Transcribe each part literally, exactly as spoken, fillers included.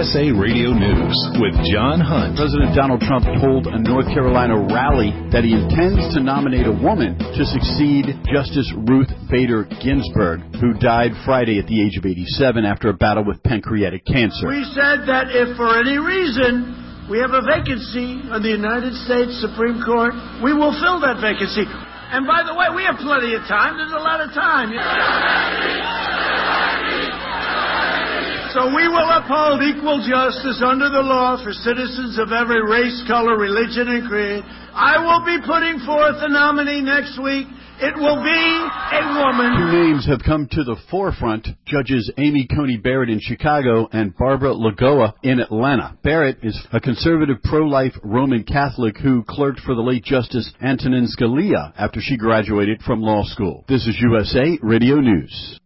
S A Radio News with John Hunt. President Donald Trump told a North Carolina rally that he intends to nominate a woman to succeed Justice Ruth Bader Ginsburg, who died Friday at the age of eighty-seven after a battle with pancreatic cancer. We said that if for any reason we have a vacancy on the United States Supreme Court, we will fill that vacancy. And by the way, we have plenty of time. There's a lot of time. So we will uphold equal justice under the law for citizens of every race, color, religion, and creed. I will be putting forth a nominee next week. It will be a woman. Two names have come to the forefront. Judges Amy Coney Barrett in Chicago and Barbara Lagoa in Atlanta. Barrett is a conservative pro-life Roman Catholic who clerked for the late Justice Antonin Scalia after she graduated from law school. This is U S A Radio News.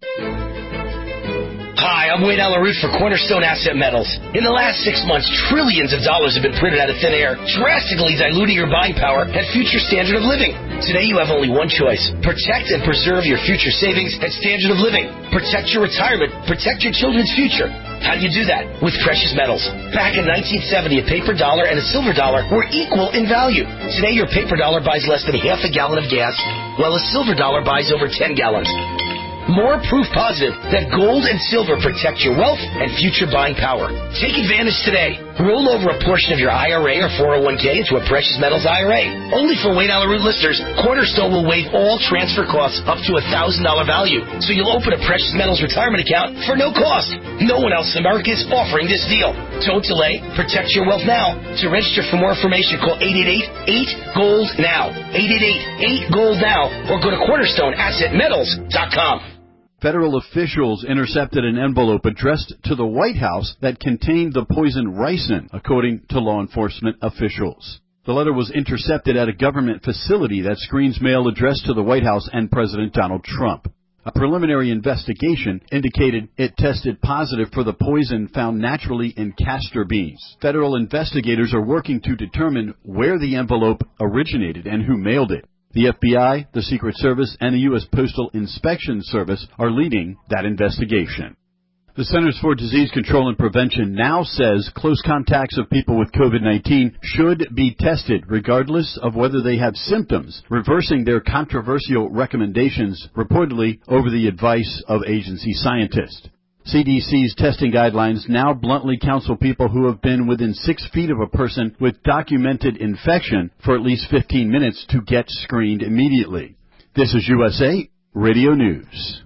Hi, I'm Wayne Alaroot for Cornerstone Asset Metals. In the last six months, trillions of dollars have been printed out of thin air, drastically diluting your buying power and future standard of living. Today, you have only one choice. Protect and preserve your future savings and standard of living. Protect your retirement. Protect your children's future. How do you do that? With precious metals. Back in nineteen seventy, a paper dollar and a silver dollar were equal in value. Today, your paper dollar buys less than half a gallon of gas, while a silver dollar buys over ten gallons. More proof positive that gold and silver protect your wealth and future buying power. Take advantage today. Roll over a portion of your I R A or four oh one k into a precious metals I R A. Only for Wayne Alaroot listeners, Cornerstone will waive all transfer costs up to a one thousand dollars value. So you'll open a precious metals retirement account for no cost. No one else in America is offering this deal. Don't delay. Protect your wealth now. To register for more information, call eight eight eight, eight gold now. eight eight eight, eight gold now. Or go to cornerstone asset metals dot com. Federal officials intercepted an envelope addressed to the White House that contained the poison ricin, according to law enforcement officials. The letter was intercepted at a government facility that screens mail addressed to the White House and President Donald Trump. A preliminary investigation indicated it tested positive for the poison found naturally in castor beans. Federal investigators are working to determine where the envelope originated and who mailed it. The F B I, the Secret Service, and the U S Postal Inspection Service are leading that investigation. The Centers for Disease Control and Prevention now says close contacts of people with COVID nineteen should be tested regardless of whether they have symptoms, reversing their controversial recommendations reportedly over the advice of agency scientists. C D C's testing guidelines now bluntly counsel people who have been within six feet of a person with documented infection for at least fifteen minutes to get screened immediately. This is U S A Radio News.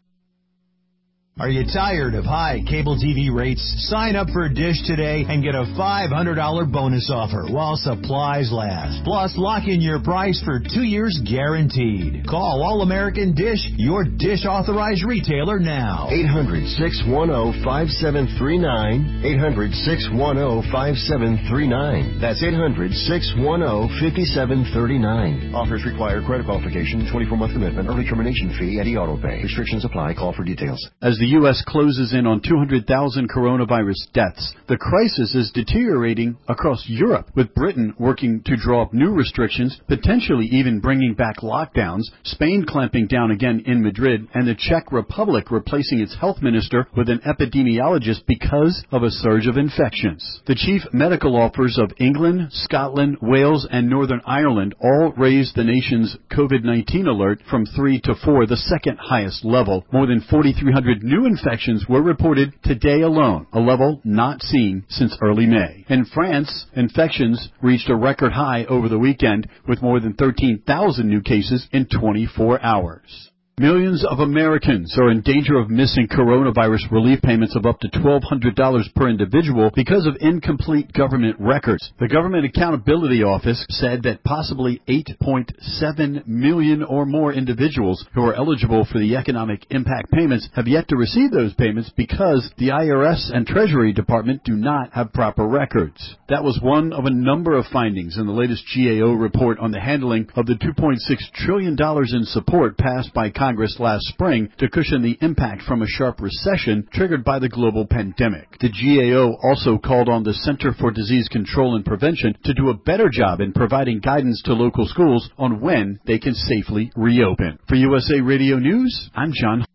Are you tired of high cable T V rates? Sign up for Dish today and get a five hundred dollars bonus offer while supplies last. Plus, lock in your price for two years guaranteed. Call All-American Dish, your Dish authorized retailer now. eight hundred, six one zero, five seven three nine. eight hundred, six one zero, five seven three nine. That's eight hundred, six one zero, five seven three nine. Offers require credit qualification, twenty-four month commitment, early termination fee, and e-auto pay. Restrictions apply. Call for details. As the U S closes in on two hundred thousand coronavirus deaths, the crisis is deteriorating across Europe, with Britain working to draw up new restrictions, potentially even bringing back lockdowns, Spain clamping down again in Madrid, and the Czech Republic replacing its health minister with an epidemiologist because of a surge of infections. The chief medical officers of England, Scotland, Wales, and Northern Ireland all raised the nation's COVID nineteen alert from three to four, the second highest level. More than forty-three hundred new infections were reported today alone, a level not seen since early May. In France, infections reached a record high over the weekend with more than thirteen thousand new cases in twenty-four hours. Millions of Americans are in danger of missing coronavirus relief payments of up to twelve hundred dollars per individual because of incomplete government records. The Government Accountability Office said that possibly eight point seven million or more individuals who are eligible for the economic impact payments have yet to receive those payments because the I R S and Treasury Department do not have proper records. That was one of a number of findings in the latest G A O report on the handling of the two point six trillion dollars in support passed by Congress last spring to cushion the impact from a sharp recession triggered by the global pandemic. The G A O also called on the Center for Disease Control and Prevention to do a better job in providing guidance to local schools on when they can safely reopen. For U S A Radio News, I'm John